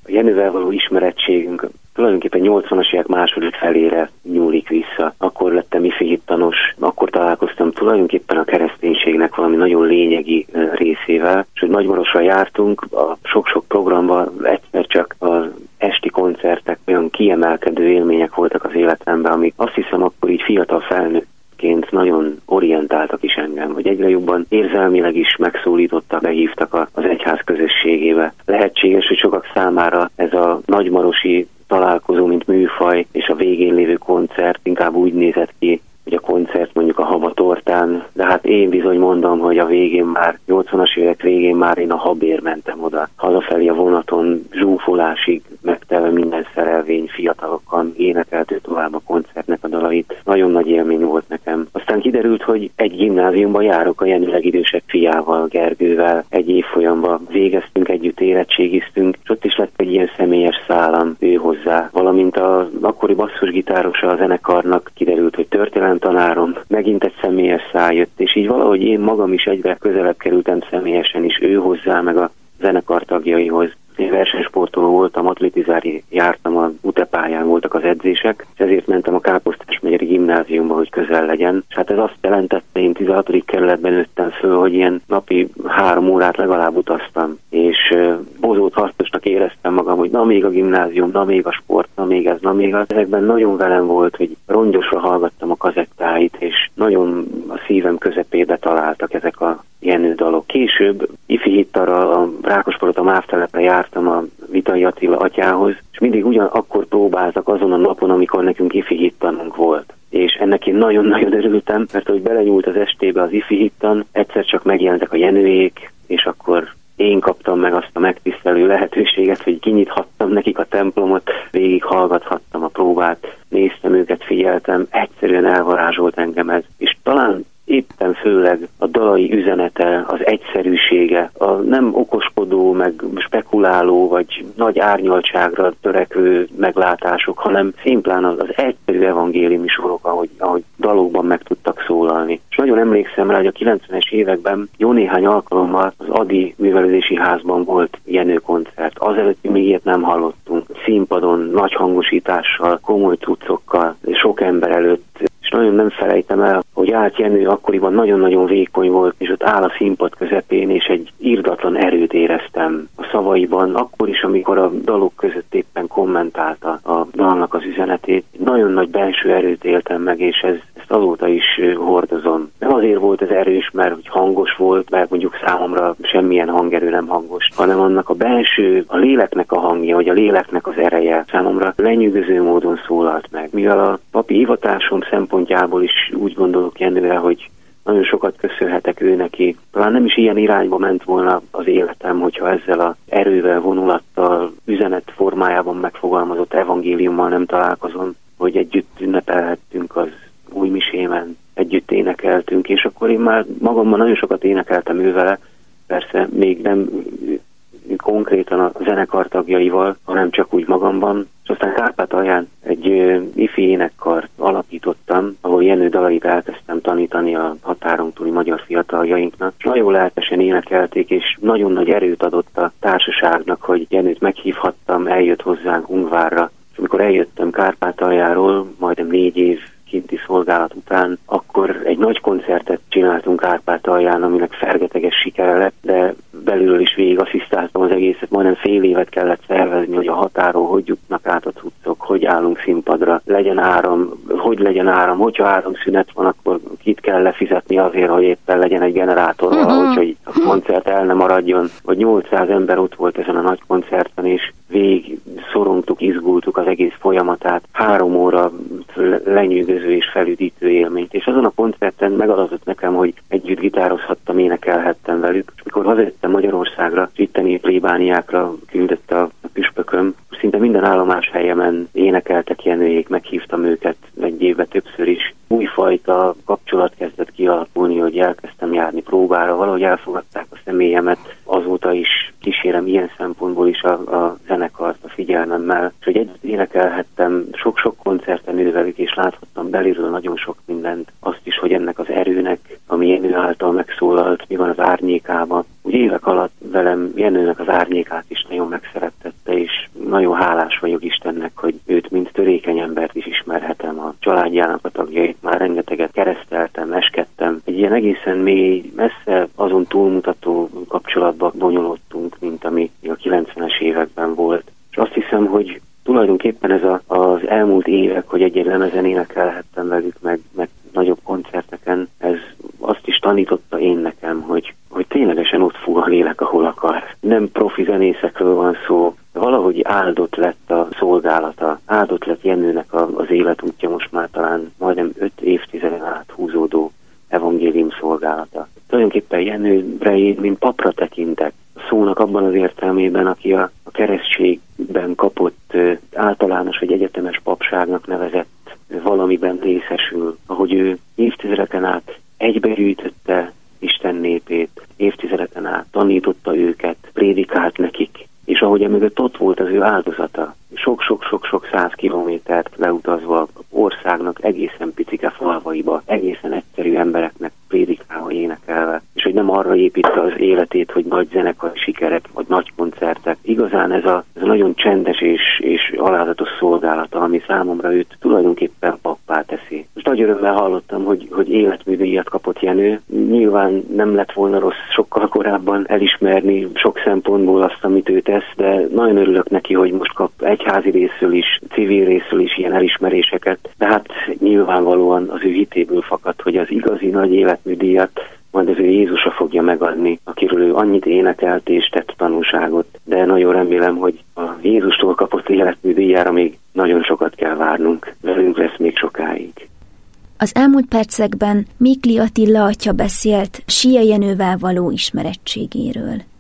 a Jenővel való ismerettségünk tulajdonképpen 80-as évek második felére nyúlik vissza. Akkor lettem ifi hittanos, akkor találkoztam tulajdonképpen a kereszténységnek valami nagyon lényegi részével, és hogy Nagymarosra jártunk, a sok-sok programban egyszer csak az esti koncertek olyan kiemelkedő élmények voltak az életemben, amik azt hiszem akkor így fiatal felnőttként nagyon orientáltak is engem, hogy egyre jobban érzelmileg is megszólítottak, behívtak az egyház közösségébe. Lehetséges, hogy sokak számára ez a nagymarosi találkozó, mint műfaj, és a végén lévő koncert inkább úgy nézett ki, hogy a koncert mondjuk a Habatortán, de hát én bizony mondom, hogy a végén már, 80-as évek végén már én a Habér mentem oda. Hazafelé a vonaton zsúfolásig megtelve minden szerelvény fiatalokkal énekeltő tovább a koncertnek a dalait. Nagyon nagy élmény volt nekem. Aztán kiderült, hogy egy gimnáziumban járok a Jenő legidősebb fiával, Gergővel. Egy évfolyamban végeztünk együtt, érettségiztünk, és ott is lett egy ilyen személyes szálam ő hozzá. Valamint az akkori basszusgitárosa a zenekarnak kiderült, hogy tanárom, megint egy személyes szál jött, és így valahogy én magam is egyre közelebb kerültem személyesen is ő hozzá, meg a zenekar tagjaihoz. Én versenysportoló voltam, atlétizálni jártam, a UTE-pályán voltak az edzések, és ezért mentem a Káposztásmegyeri gimnáziumba, hogy közel legyen. És hát ez azt jelentette, én 16. kerületben nőttem föl, hogy ilyen napi 3 órát legalább utaztam, és bozót harcosnak éreztem magam, hogy na még a gimnázium, na még a sport, na még ez, na még az. Ezekben nagyon velem volt, hogy rongyosra hallgattam a kazettáit, és nagyon a szívem közepébe találtak ezek a Jenő dalok. Később ifi hittarral a Rákospalota Mávtelepre jártam a Vitai Attila atyához, és mindig ugyanakkor próbáltak azon a napon, amikor nekünk ifi hittanunk volt. És ennek én nagyon-nagyon örültem, mert hogy belenyúlt az estébe az ifi hittan, egyszer csak megjelentek a Jenőék, és akkor én kaptam meg azt a megtisztelő lehetőséget, hogy kinyithattam nekik a templomot, végig hallgathattam a próbát, néztem őket, figyeltem, egyszerűen elvarázsolt engem ez. És talán éppen főleg a dalai üzenete, az egyszerűsége, a nem okoskodó, meg spekuláló, vagy nagy árnyaltságra törekvő meglátások, hanem szimplán az egyszerű evangéliumi sorok, ahogy dalokban meg tudtak szólalni. És nagyon emlékszem rá, hogy a 90-es években jó néhány alkalommal az Adi művelődési házban volt Jenő koncert. Azelőtt még ilyet nem hallottunk. Színpadon, nagy hangosítással, komoly cuccokkal, sok ember előtt. És nagyon nem felejtem el, hogy állt Jenő, akkoriban nagyon-nagyon vékony volt, és ott áll a színpad közepén, és egy irdatlan erőt éreztem a szavaiban, akkor is, amikor a dalok között éppen kommentálta a dalnak az üzenetét. Nagyon nagy belső erőt éltem meg, és ezt azóta is hordozom. Nem azért volt ez erős, mert hogy hangos volt, mert mondjuk számomra semmilyen hangerő nem hangos, hanem annak a belső, a léleknek a hangja, vagy a léleknek az ereje számomra lenyűgöző módon szólalt meg. Mivel a papi hivatásom szempontjából is úgy gondolok Jenőre, hogy nagyon sokat köszönhetek ő neki. Talán nem is ilyen irányba ment volna az életem, hogyha ezzel az erővel, vonulattal, üzenet formájában megfogalmazott evangéliummal nem találkozom, hogy együtt ünnepelhettünk az új misémen, együtt énekeltünk, és akkor én már magamban nagyon sokat énekeltem ővele, persze még nem konkrétan a zenekar tagjaival, hanem csak úgy magamban. És aztán Kárpátalján egy ifi énekkart alapítottam, ahol Jenő dalait elkezdtem tanítani a határon túli magyar fiataljainknak. És nagyon lelkesen énekelték, és nagyon nagy erőt adott a társaságnak, hogy Jenőt meghívhattam, eljött hozzánk Ungvárra. És amikor eljöttem Kárpátaljáról, majdnem 4 év kinti szolgálat után, akkor egy nagy koncertet csináltunk Kárpátalján, aminek fergeteges sikere lett, de belülről is végig asszisztáltam az egészet, majdnem fél évet kellett szervezni, hogy a határól hogy jutnak át a cuccok, hogy állunk színpadra, legyen áram, hogy legyen áram, hogyha áramszünet van, akkor kit kell lefizetni azért, hogy éppen legyen egy generátor valahogy, hogy a koncert el ne maradjon, vagy 800 ember ott volt ezen a nagy koncerten, és végig szorongtuk, izgultuk az egész folyamatát, 3 óra lenyűgöző és felüdítő élményt, és azon a koncerten megadatott nekem, hogy együtt gitározhattam, énekelhettem velük, és mikor hazajöttem Magyarországra, itteni plébániákra küldött a püspököm, szinte minden állomás helyemen énekeltek Jenőjék, meghívtam őket egy évbe többször is. Újfajta kapcsolat kezdett kialakulni, hogy elkezdtem járni próbára, valahogy elfogadták a személyemet, azóta is kísérem ilyen szempontból is a zenekart a figyelmemmel, és hogy együtt énekelhettem sok-sok koncerten ővelük, és láthattam belülről nagyon sok mindent, azt is, hogy ennek az erőnek, ami Jenő által megszólalt, mi van az árnyékában. Úgy évek alatt velem Jenőnek az árnyékát is nagyon megszerettette, és nagyon hálás vagyok Istennek, hogy őt mint törékeny embert is ismerhetem. A családjának a tagjait már rengeteget kereszteltem, eskedtem. Egy ilyen egészen mély, messze azon túlmutató kapcsolatba bonyolódtunk, mint ami a 90-es években volt. És azt hiszem, hogy tulajdonképpen ez az elmúlt évek, hogy egy lemezen énekelhettem velük, meg nagyobb koncerteken, ez azt is tanította én nekem, hogy ténylegesen ott fúg a lélek, ahol akar. Nem profi zenészekről van szó, valahogy áldott lett a szolgálata, áldott lett Jenőnek az életútja, most már talán majdnem 5 évtizeden át húzódó evangélium szolgálata. Tulajdonképpen Jenőre én, mint papra tekintek, a szónak abban az értelmében, aki a keresztségben kapott általános vagy egyetemes papságnak nevezett valamiben részesül, ahogy ő évtizedeken át egybegyűjtötte Isten népét, évtizedeken át tanította őket, prédikált nekik, és ahogy emögött ott volt az ő áldozata, sok-sok-sok 100 kilométert leutazva országnak egészen picike falvaiba, egészen egyszerű embereknek prédikálva, énekelve, és hogy nem arra építte az életét, hogy nagy zenekari sikerek, vagy nagy koncertek. Igazán ez a nagyon csendes és alázatos szolgálata, ami számomra őt tulajdonképpen pappá teszi. Most nagy örömmel hallottam, hogy életműdíjat kapott Jenő. Nyilván nem lett volna rossz sokkal korábban elismerni sok szempontból azt, amit ő tesz, de nagyon örülök neki, hogy most kap egyházi részről is, civil részről is ilyen elismeréseket. De hát nyilvánvalóan az ő hitéből fakad, hogy az igazi nagy életműdíjat majd az ő Jézusa fogja megadni, akiről ő annyit énekelt és tett tanúságot. De nagyon remélem, hogy a Jézustól kapott életműdíjára még nagyon sokat kell várnunk. Velünk lesz még sokáig. Az elmúlt percekben Mikli Attila atya beszélt Sia Jenővel való ismerettségéről.